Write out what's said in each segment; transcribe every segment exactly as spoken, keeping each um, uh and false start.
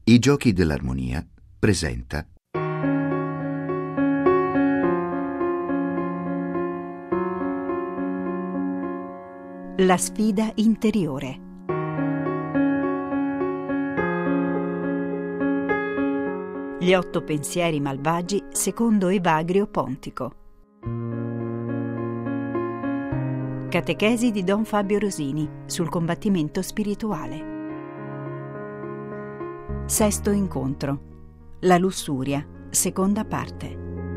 I Giochi dell'Armonia presenta La sfida interiore. Gli otto pensieri malvagi secondo Evagrio Pontico. Catechesi di Don Fabio Rosini sul combattimento spirituale. Sesto incontro. La lussuria, seconda parte.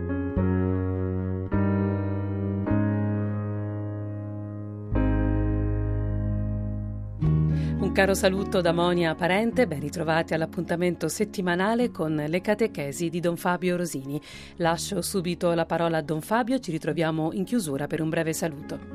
Un caro saluto da Monia Parente, ben ritrovati all'appuntamento settimanale con le catechesi di Don Fabio Rosini. Lascio subito la parola a Don Fabio, ci ritroviamo in chiusura per un breve saluto.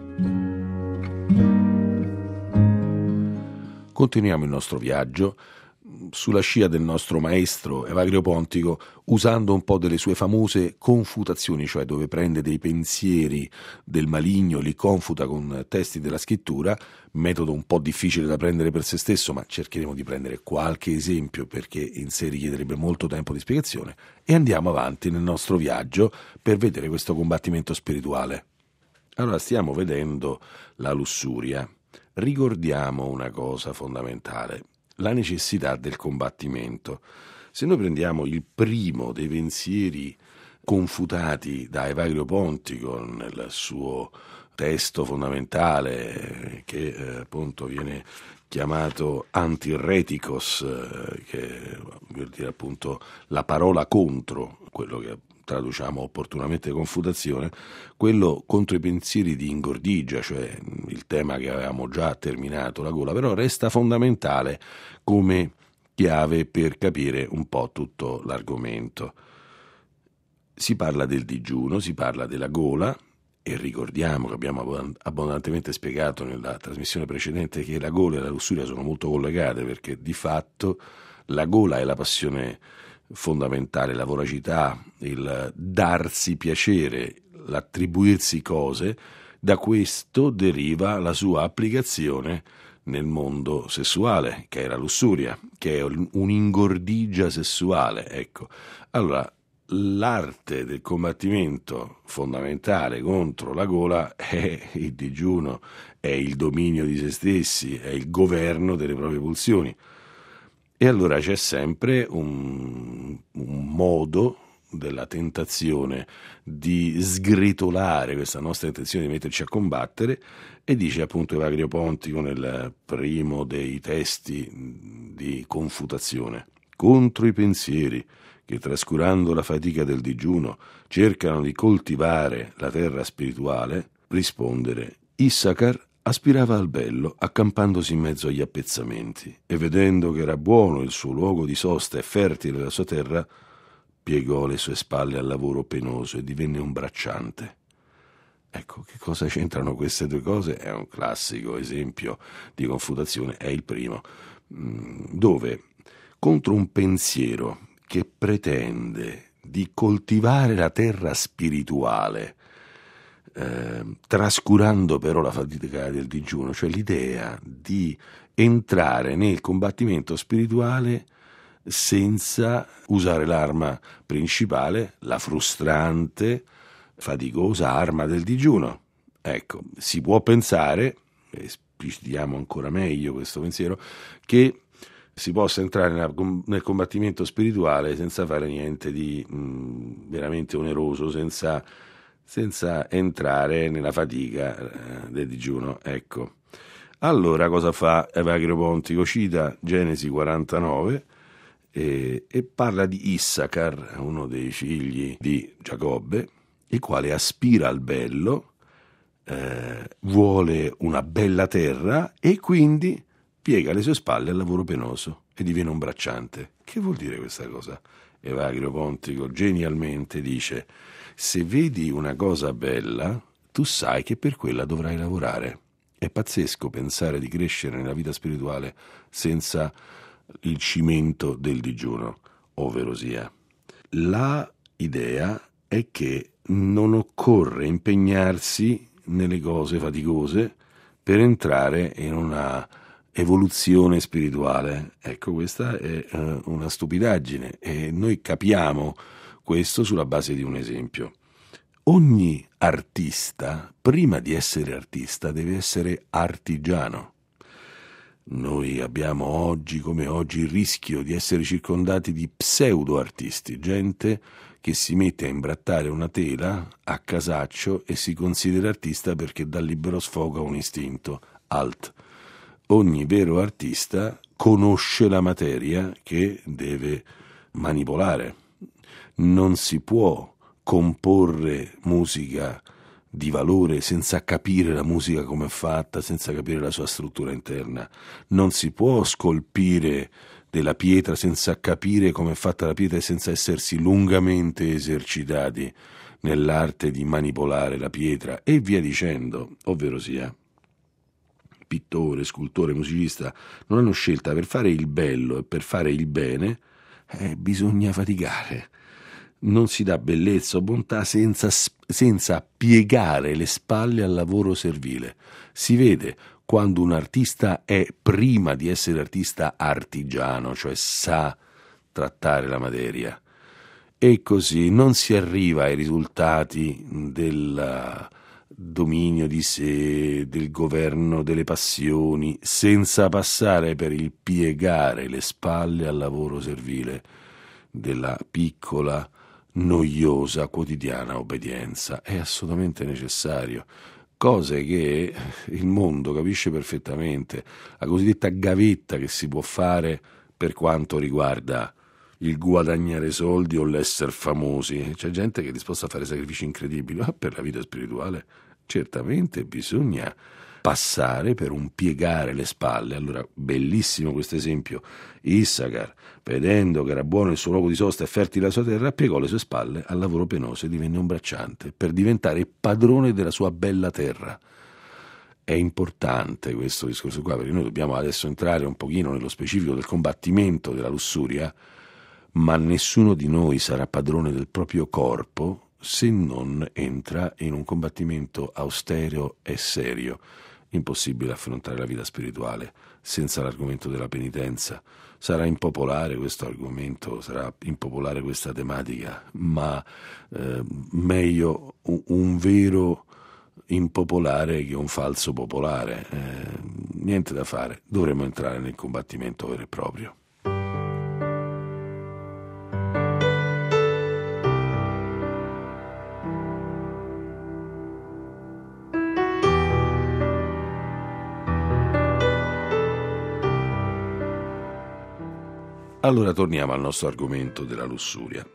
Continuiamo il nostro viaggio sulla scia del nostro maestro Evagrio Pontico, usando un po' delle sue famose confutazioni, cioè dove prende dei pensieri del maligno, li confuta con testi della scrittura, metodo un po' difficile da prendere per se stesso, ma cercheremo di prendere qualche esempio perché in sé richiederebbe molto tempo di spiegazione, e andiamo avanti nel nostro viaggio per vedere questo combattimento spirituale. Allora, stiamo vedendo la lussuria. Ricordiamo una cosa fondamentale: la necessità del combattimento. Se noi prendiamo il primo dei pensieri confutati da Evagrio Pontico nel suo testo fondamentale, che eh, appunto viene chiamato Antireticos, eh, che vuol dire appunto la parola contro, quello che traduciamo opportunamente confutazione, quello contro i pensieri di ingordigia, cioè il tema che avevamo già terminato, la gola, però resta fondamentale come chiave per capire un po' tutto l'argomento. Si parla del digiuno, si parla della gola, e ricordiamo che abbiamo abbondantemente spiegato nella trasmissione precedente che la gola e la lussuria sono molto collegate, perché di fatto la gola è la passione fondamentale, la voracità, il darsi piacere, l'attribuirsi cose. Da questo deriva la sua applicazione nel mondo sessuale, che è la lussuria, che è un'ingordigia sessuale. Ecco, allora l'arte del combattimento fondamentale contro la gola è il digiuno, è il dominio di se stessi, è il governo delle proprie pulsioni. E allora c'è sempre un, un modo della tentazione di sgretolare questa nostra intenzione di metterci a combattere, e dice appunto Evagrio Pontico nel primo dei testi di confutazione: contro i pensieri che, trascurando la fatica del digiuno, cercano di coltivare la terra spirituale, rispondere: Issacar aspirava al bello, accampandosi in mezzo agli appezzamenti, e vedendo che era buono il suo luogo di sosta e fertile la sua terra, piegò le sue spalle al lavoro penoso e divenne un bracciante. Ecco, che cosa c'entrano queste due cose? È un classico esempio di confutazione, è il primo, dove contro un pensiero che pretende di coltivare la terra spirituale, Eh, trascurando però la fatica del digiuno, cioè l'idea di entrare nel combattimento spirituale senza usare l'arma principale, la frustrante, faticosa arma del digiuno. Ecco, si può pensare, e esplicitiamo ancora meglio questo pensiero, che si possa entrare nel combattimento spirituale senza fare niente di mh, veramente oneroso, senza senza entrare nella fatica eh, del digiuno. Ecco, allora cosa fa Evagrio Pontico? Cita Genesi quarantanove e, e parla di Issacar, uno dei figli di Giacobbe, il quale aspira al bello, eh, vuole una bella terra e quindi piega le sue spalle al lavoro penoso e diviene un bracciante. Che vuol dire questa cosa? Evagrio Pontico genialmente dice: se vedi una cosa bella, tu sai che per quella dovrai lavorare. È pazzesco pensare di crescere nella vita spirituale senza il cimento del digiuno, ovvero sia. La idea è che non occorre impegnarsi nelle cose faticose per entrare in una evoluzione spirituale. Ecco, questa è uh, una stupidaggine e noi capiamo questo sulla base di un esempio. Ogni artista, prima di essere artista, deve essere artigiano. Noi abbiamo oggi come oggi il rischio di essere circondati di pseudo-artisti, gente che si mette a imbrattare una tela a casaccio e si considera artista perché dal libero sfogo ha un istinto, alt. Ogni vero artista conosce la materia che deve manipolare. Non si può comporre musica di valore senza capire la musica come è fatta, senza capire la sua struttura interna. Non si può scolpire della pietra senza capire come è fatta la pietra e senza essersi lungamente esercitati nell'arte di manipolare la pietra e via dicendo, ovvero sia. Pittore, scultore, musicista non hanno scelta per fare il bello e per fare il bene, eh, bisogna faticare. Non si dà bellezza o bontà senza, senza piegare le spalle al lavoro servile. Si vede quando un artista è, prima di essere artista, artigiano, cioè sa trattare la materia. E così non si arriva ai risultati del dominio di sé, del governo delle passioni, senza passare per il piegare le spalle al lavoro servile della piccola, noiosa, quotidiana obbedienza. È assolutamente necessario. Cose che il mondo capisce perfettamente, la cosiddetta gavetta che si può fare per quanto riguarda il guadagnare soldi o l'essere famosi. C'è gente che è disposta a fare sacrifici incredibili, ma per la vita spirituale certamente bisogna passare per un piegare le spalle. Allora, bellissimo questo esempio. Issacar, vedendo che era buono il suo luogo di sosta e fertile la sua terra, piegò le sue spalle al lavoro penoso e divenne un bracciante per diventare padrone della sua bella terra. È importante questo discorso qua, perché noi dobbiamo adesso entrare un pochino nello specifico del combattimento della lussuria, ma nessuno di noi sarà padrone del proprio corpo se non entra in un combattimento austero e serio. Impossibile affrontare la vita spirituale senza l'argomento della penitenza. Sarà impopolare questo argomento, sarà impopolare questa tematica, ma eh, meglio un, un vero impopolare che un falso popolare. Eh, niente da fare, dovremo entrare nel combattimento vero e proprio. Allora torniamo al nostro argomento della lussuria.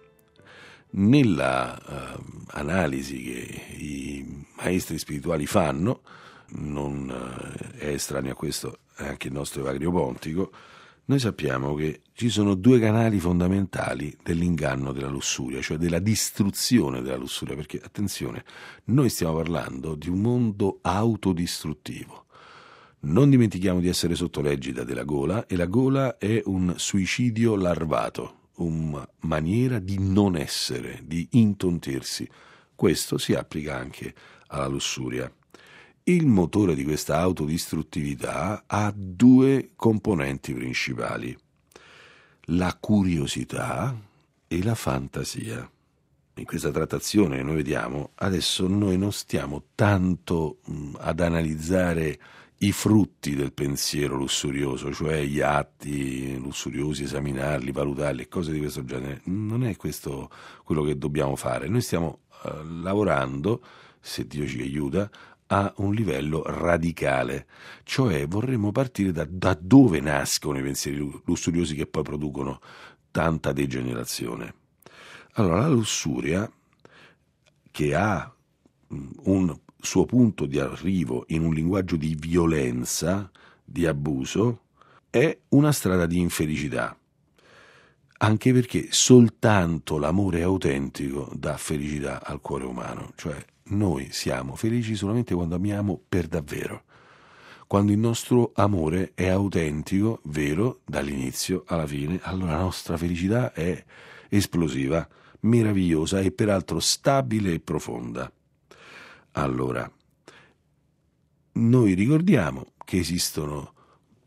Nella uh, analisi che i maestri spirituali fanno, non uh, è estraneo a questo anche il nostro Evagrio Pontico, noi sappiamo che ci sono due canali fondamentali dell'inganno della lussuria, cioè della distruzione della lussuria, perché attenzione, noi stiamo parlando di un mondo autodistruttivo. Non dimentichiamo di essere sotto l'egida della gola, e la gola è un suicidio larvato, una maniera di non essere, di intontirsi. Questo si applica anche alla lussuria. Il motore di questa autodistruttività ha due componenti principali: la curiosità e la fantasia. In questa trattazione noi vediamo, adesso noi non stiamo tanto mh, ad analizzare i frutti del pensiero lussurioso, cioè gli atti lussuriosi, esaminarli, valutarli e cose di questo genere. Non è questo quello che dobbiamo fare. Noi stiamo uh, lavorando, se Dio ci aiuta, a un livello radicale, cioè vorremmo partire da, da dove nascono i pensieri lussuriosi che poi producono tanta degenerazione. Allora, la lussuria, che ha un suo punto di arrivo in un linguaggio di violenza, di abuso, è una strada di infelicità, anche perché soltanto l'amore autentico dà felicità al cuore umano, cioè noi siamo felici solamente quando amiamo per davvero, quando il nostro amore è autentico, vero, dall'inizio alla fine, allora la nostra felicità è esplosiva, meravigliosa e peraltro stabile e profonda. Allora, noi ricordiamo che esistono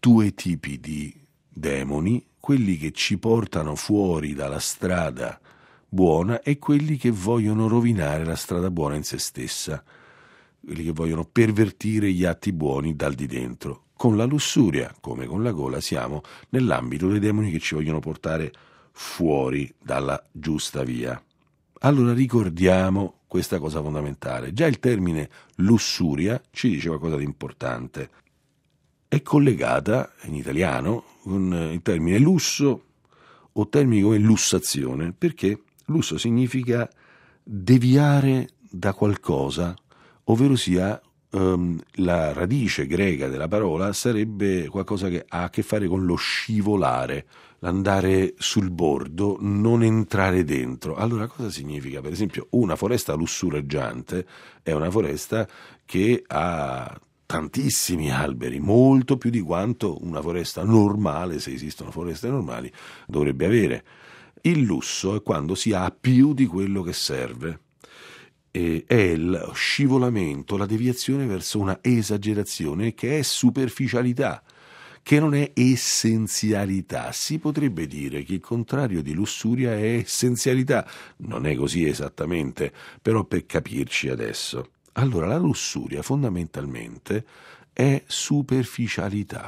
due tipi di demoni, quelli che ci portano fuori dalla strada buona e quelli che vogliono rovinare la strada buona in se stessa, quelli che vogliono pervertire gli atti buoni dal di dentro. Con la lussuria, come con la gola, siamo nell'ambito dei demoni che ci vogliono portare fuori dalla giusta via. Allora ricordiamo questa cosa fondamentale. Già il termine lussuria ci dice qualcosa di importante. È collegata in italiano con il termine lusso o termini come lussazione, perché lusso significa deviare da qualcosa, ovvero sia um, la radice greca della parola sarebbe qualcosa che ha a che fare con lo scivolare, l'andare sul bordo, non entrare dentro. Allora cosa significa? Per esempio una foresta lussureggiante è una foresta che ha tantissimi alberi, molto più di quanto una foresta normale, se esistono foreste normali, dovrebbe avere. Il lusso è quando si ha più di quello che serve. E è lo scivolamento, la deviazione verso una esagerazione che è superficialità, che non è essenzialità. Si potrebbe dire che il contrario di lussuria è essenzialità. Non è così esattamente, però per capirci adesso. Allora la lussuria fondamentalmente è superficialità.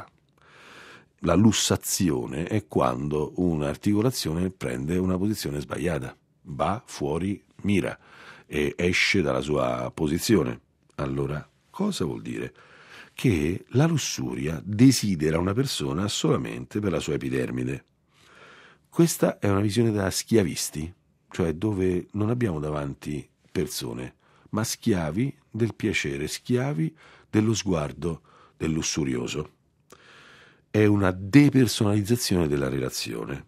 La lussazione è quando un'articolazione prende una posizione sbagliata, va fuori mira e esce dalla sua posizione. Allora, cosa vuol dire? Che la lussuria desidera una persona solamente per la sua epidermide. Questa è una visione da schiavisti, cioè dove non abbiamo davanti persone, ma schiavi del piacere, schiavi dello sguardo del lussurioso. È una depersonalizzazione della relazione,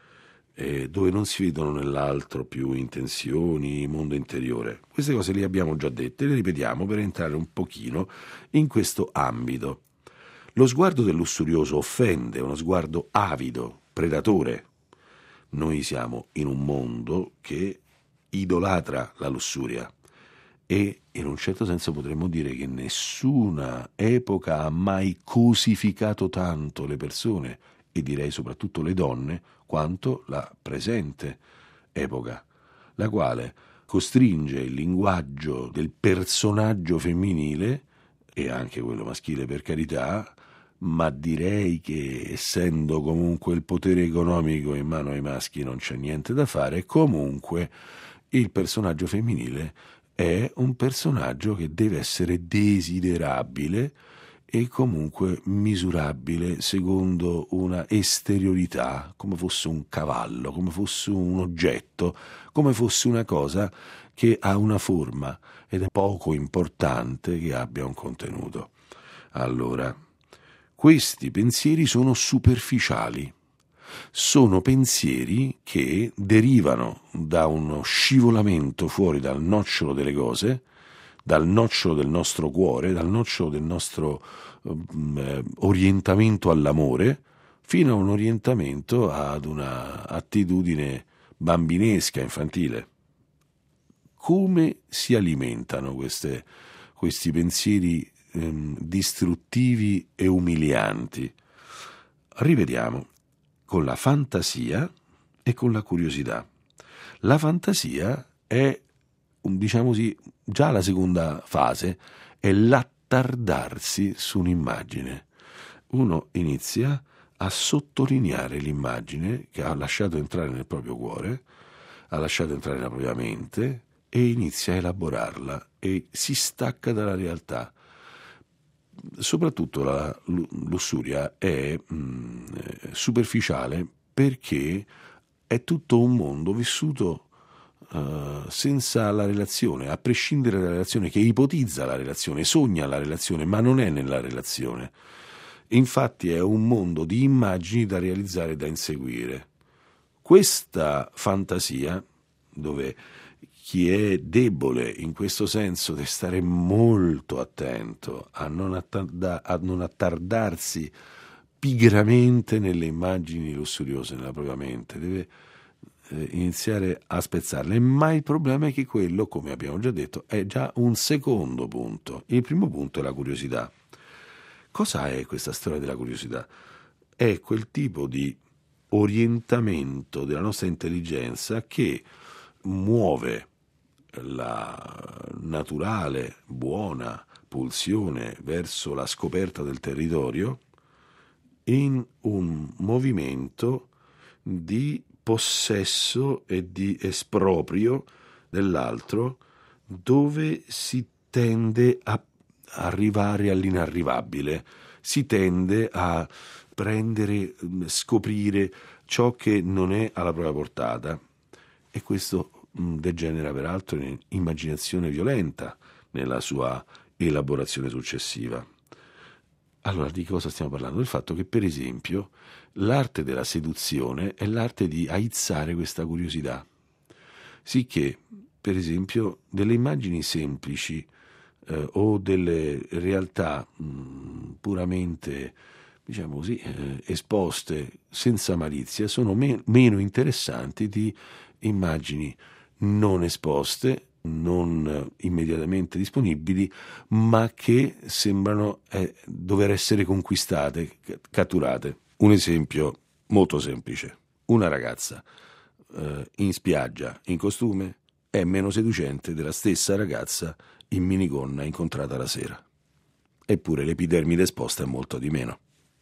eh, dove non si vedono nell'altro più intenzioni, mondo interiore. Queste cose le abbiamo già dette, le ripetiamo per entrare un pochino in questo ambito. Lo sguardo del lussurioso offende, è uno sguardo avido, predatore. Noi siamo in un mondo che idolatra la lussuria. E in un certo senso potremmo dire che nessuna epoca ha mai cosificato tanto le persone, e direi soprattutto le donne, quanto la presente epoca, la quale costringe il linguaggio del personaggio femminile, e anche quello maschile per carità, ma direi che essendo comunque il potere economico in mano ai maschi non c'è niente da fare, comunque il personaggio femminile è un personaggio che deve essere desiderabile e comunque misurabile secondo una esteriorità, come fosse un cavallo, come fosse un oggetto, come fosse una cosa che ha una forma ed è poco importante che abbia un contenuto. Allora, questi pensieri sono superficiali. Sono pensieri che derivano da uno scivolamento fuori dal nocciolo delle cose, dal nocciolo del nostro cuore, dal nocciolo del nostro eh, orientamento all'amore, fino a un orientamento ad una attitudine bambinesca, infantile. Come si alimentano queste, questi pensieri eh, distruttivi e umilianti? Rivediamo. Con la fantasia e con la curiosità. La fantasia è, diciamo così, già la seconda fase, è l'attardarsi su un'immagine. Uno inizia a sottolineare l'immagine che ha lasciato entrare nel proprio cuore, ha lasciato entrare nella propria mente e inizia a elaborarla e si stacca dalla realtà. Soprattutto la lussuria è mh, superficiale perché è tutto un mondo vissuto uh, senza la relazione, a prescindere dalla relazione, che ipotizza la relazione, sogna la relazione, ma non è nella relazione. Infatti è un mondo di immagini da realizzare e da inseguire. Questa fantasia, dove chi è debole in questo senso deve stare molto attento a non, attarda, a non attardarsi pigramente nelle immagini lussuriose nella propria mente, deve eh, iniziare a spezzarle. Ma il problema è che quello, come abbiamo già detto, è già un secondo punto. Il primo punto è la curiosità. Cosa è questa storia della curiosità? È quel tipo di orientamento della nostra intelligenza che muove la naturale, buona pulsione verso la scoperta del territorio in un movimento di possesso e di esproprio dell'altro, dove si tende a arrivare all'inarrivabile, si tende a prendere, scoprire ciò che non è alla propria portata, e questo degenera peraltro in immaginazione violenta nella sua elaborazione successiva. Allora, di cosa stiamo parlando? Del fatto che, per esempio, l'arte della seduzione è l'arte di aizzare questa curiosità, sicché, per esempio, delle immagini semplici eh, o delle realtà mh, puramente, diciamo così, eh, esposte senza malizia sono me- meno interessanti di immagini non esposte, non immediatamente disponibili, ma che sembrano eh, dover essere conquistate, catturate. Un esempio molto semplice: una ragazza eh, in spiaggia in costume è meno seducente della stessa ragazza in minigonna incontrata la sera, eppure l'epidermide esposta è molto di meno.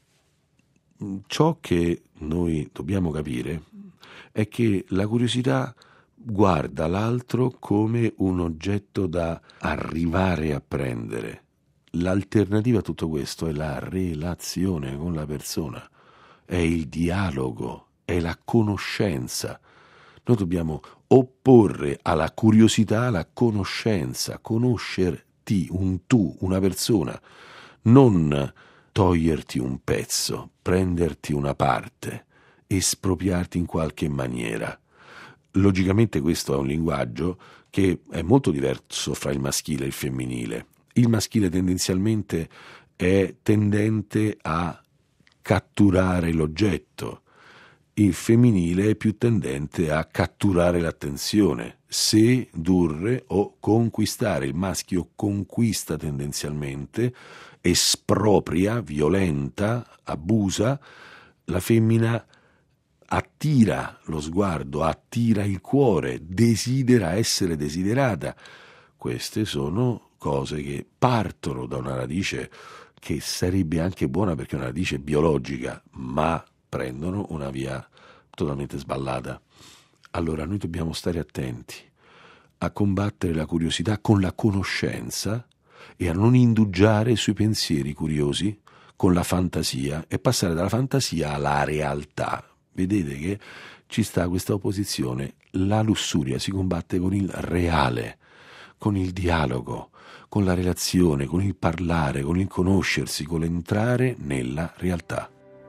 Ciò che noi dobbiamo capire è che la curiosità guarda l'altro come un oggetto da arrivare a prendere. L'alternativa a tutto questo è la relazione con la persona, è il dialogo, è la conoscenza. Noi dobbiamo opporre alla curiosità la conoscenza, conoscerti, un tu, una persona, non toglierti un pezzo, prenderti una parte, espropriarti in qualche maniera. Logicamente questo è un linguaggio che è molto diverso fra il maschile e il femminile. Il maschile tendenzialmente è tendente a catturare l'oggetto, il femminile è più tendente a catturare l'attenzione, sedurre o conquistare. Il maschio conquista tendenzialmente, espropria, violenta, abusa, la femmina attira lo sguardo, attira il cuore, desidera essere desiderata. Queste sono cose che partono da una radice che sarebbe anche buona perché è una radice biologica, ma prendono una via totalmente sballata. Allora noi dobbiamo stare attenti a combattere la curiosità con la conoscenza e a non indugiare sui pensieri curiosi con la fantasia e passare dalla fantasia alla realtà. Vedete che ci sta questa opposizione. La lussuria si combatte con il reale, con il dialogo, con la relazione, con il parlare, con il conoscersi, con l'entrare nella realtà.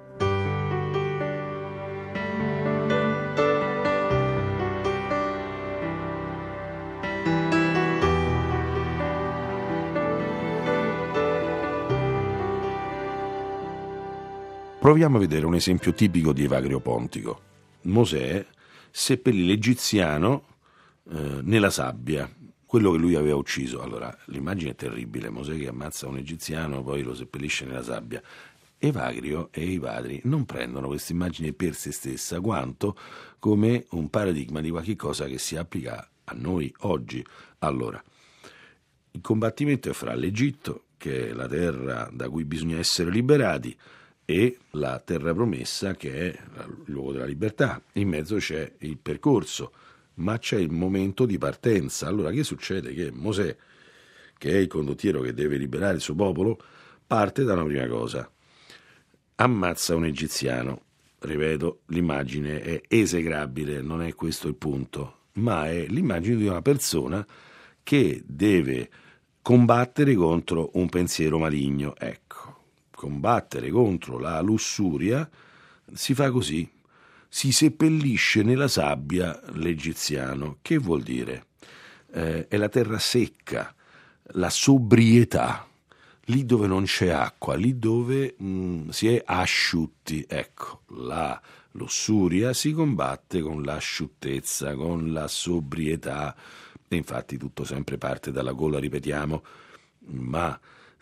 Proviamo a vedere un esempio tipico di Evagrio Pontico. Mosè seppellì l'egiziano eh, nella sabbia, quello che lui aveva ucciso. Allora, l'immagine è terribile: Mosè che ammazza un egiziano, poi lo seppellisce nella sabbia. Evagrio e i padri non prendono questa immagine per se stessa, quanto come un paradigma di qualche cosa che si applica a noi oggi. Allora, il combattimento è fra l'Egitto, che è la terra da cui bisogna essere liberati, e la terra promessa, che è il luogo della libertà. In mezzo c'è il percorso, ma c'è il momento di partenza. Allora che succede? Che Mosè, che è il condottiero che deve liberare il suo popolo, parte da una prima cosa: ammazza un egiziano. Ripeto, l'immagine è esecrabile, non è questo il punto, ma è l'immagine di una persona che deve combattere contro un pensiero maligno. Ecco, combattere contro la lussuria si fa così: si seppellisce nella sabbia l'egiziano. Che vuol dire? Eh, è la terra secca, la sobrietà, lì dove non c'è acqua, lì dove mh, si è asciutti. Ecco, la lussuria si combatte con l'asciuttezza, con la sobrietà, e infatti tutto sempre parte dalla gola, ripetiamo, ma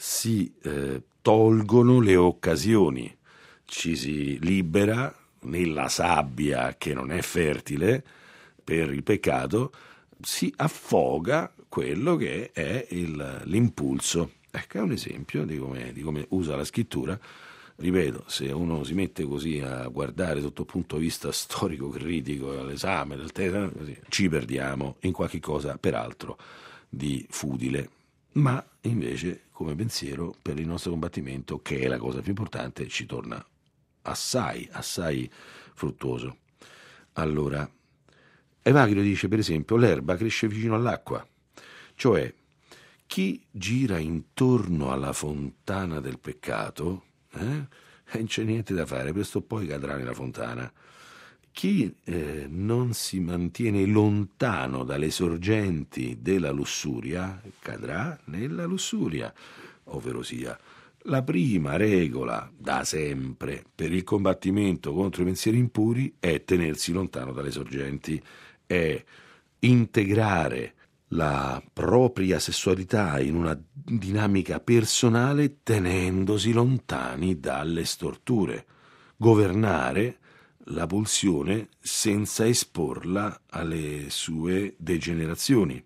si eh, tolgono le occasioni, ci si libera nella sabbia che non è fertile per il peccato, si affoga quello che è il, l'impulso. Ecco, è un esempio di come, di come usa la scrittura. Ripeto, se uno si mette così a guardare sotto il punto di vista storico-critico all'esame del testo, così, ci perdiamo in qualche cosa, peraltro, di futile. Ma invece, come pensiero, per il nostro combattimento, che è la cosa più importante, ci torna assai, assai fruttuoso. Allora, Evagrio dice, per esempio, l'erba cresce vicino all'acqua, cioè chi gira intorno alla fontana del peccato, eh, non c'è niente da fare, presto o poi cadrà nella fontana. Chi eh, non si mantiene lontano dalle sorgenti della lussuria cadrà nella lussuria, ovvero sia la prima regola da sempre per il combattimento contro i pensieri impuri è tenersi lontano dalle sorgenti, è integrare la propria sessualità in una dinamica personale tenendosi lontani dalle storture, governare la pulsione senza esporla alle sue degenerazioni.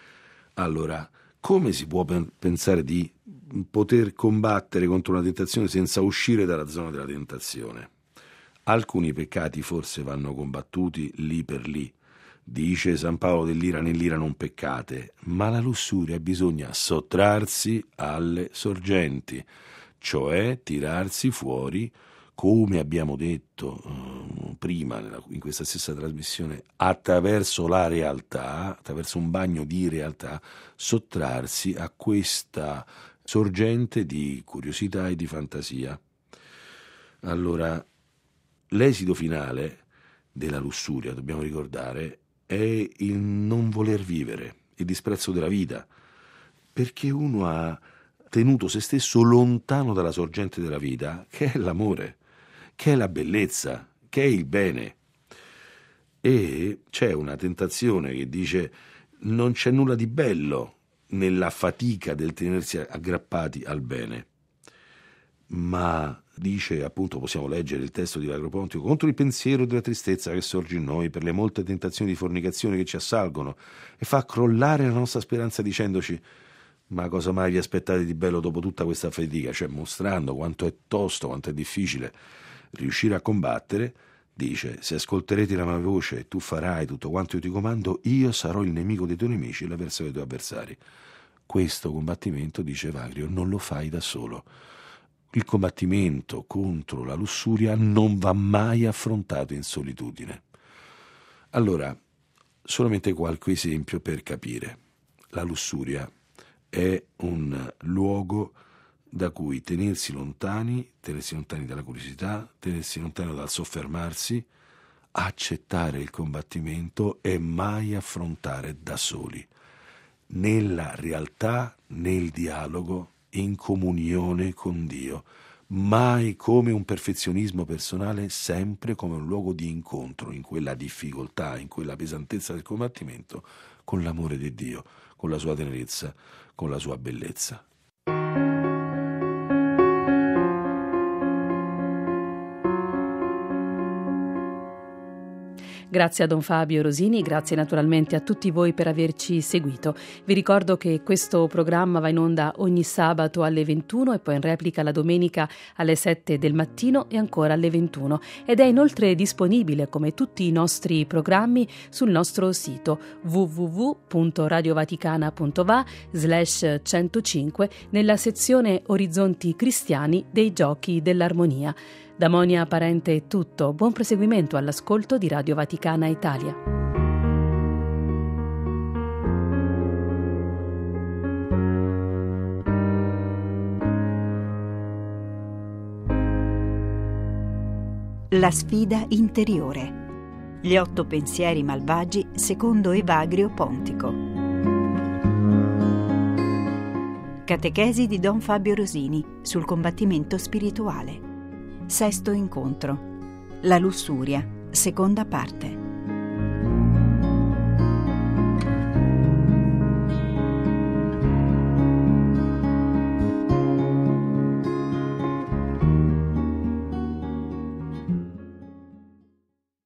Allora, come si può pensare di poter combattere contro una tentazione senza uscire dalla zona della tentazione? Alcuni peccati forse vanno combattuti lì per lì. Dice San Paolo dell'ira nell'ira non peccate, ma la lussuria bisogna sottrarsi alle sorgenti, cioè tirarsi fuori, come abbiamo detto uh, prima nella, in questa stessa trasmissione, attraverso la realtà, attraverso un bagno di realtà, sottrarsi a questa sorgente di curiosità e di fantasia. Allora, l'esito finale della lussuria, dobbiamo ricordare, è il non voler vivere, il disprezzo della vita, perché uno ha tenuto se stesso lontano dalla sorgente della vita, che è l'amore, che è la bellezza, che è il bene. E c'è una tentazione che dice non c'è nulla di bello nella fatica del tenersi aggrappati al bene, ma dice, appunto, possiamo leggere il testo di Evagrio Pontico, contro il pensiero della tristezza che sorge in noi per le molte tentazioni di fornicazione che ci assalgono e fa crollare la nostra speranza dicendoci ma cosa mai vi aspettate di bello dopo tutta questa fatica, cioè mostrando quanto è tosto, quanto è difficile riuscire a combattere. Dice, se ascolterete la mia voce e tu farai tutto quanto io ti comando, io sarò il nemico dei tuoi nemici e l'avversario dei tuoi avversari. Questo combattimento, dice Evagrio, non lo fai da solo. Il combattimento contro la lussuria non va mai affrontato in solitudine. Allora, solamente qualche esempio per capire. La lussuria è un luogo da cui tenersi lontani, tenersi lontani dalla curiosità, tenersi lontano dal soffermarsi, accettare il combattimento e mai affrontare da soli, nella realtà, nel dialogo, in comunione con Dio, mai come un perfezionismo personale, sempre come un luogo di incontro in quella difficoltà, in quella pesantezza del combattimento, con l'amore di Dio, con la sua tenerezza, con la sua bellezza. Grazie a Don Fabio Rosini, grazie naturalmente a tutti voi per averci seguito. Vi ricordo che questo programma va in onda ogni sabato alle ventuno e poi in replica la domenica alle sette del mattino e ancora alle ventuno, ed è inoltre disponibile come tutti i nostri programmi sul nostro sito w w w punto radiovaticana punto va slash centocinque nella sezione Orizzonti Cristiani dei Giochi dell'Armonia. Da Monia Parente è tutto, buon proseguimento all'ascolto di Radio Vaticana Italia. La sfida interiore. Gli otto pensieri malvagi secondo Evagrio Pontico. Catechesi di Don Fabio Rosini sul combattimento spirituale. Sesto incontro. La lussuria, seconda parte.